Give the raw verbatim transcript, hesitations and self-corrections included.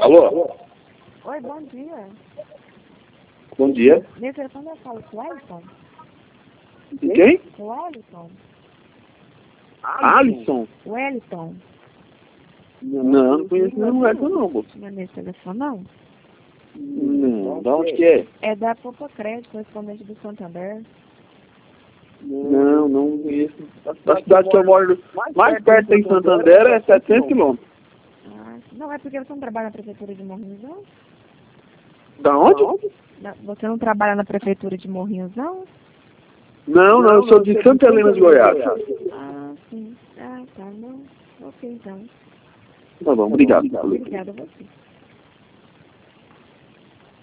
Alô? Oi, bom dia. Bom dia. Meu telefone eu falo com o Wellington? Quem? Com o Wellington? Alisson? Wellington? Não, não conheço nenhum Alisson não, moço. Não é nesse telefone, não? Não, da onde que é? É da Popa Crédito, correspondente do Santander. Não, não conheço. Da cidade que eu moro, mais perto tem Santander é setecentos quilômetros. Ah, não, é porque você não trabalha na prefeitura de Morrinhos, não? Da onde? Não, você não trabalha na prefeitura de Morrinhos, não? Não, não, eu sou de Santa Helena de Goiás. Ah, sim. Ah, tá, não. Ok, então. Tá bom, obrigado. Obrigada a você.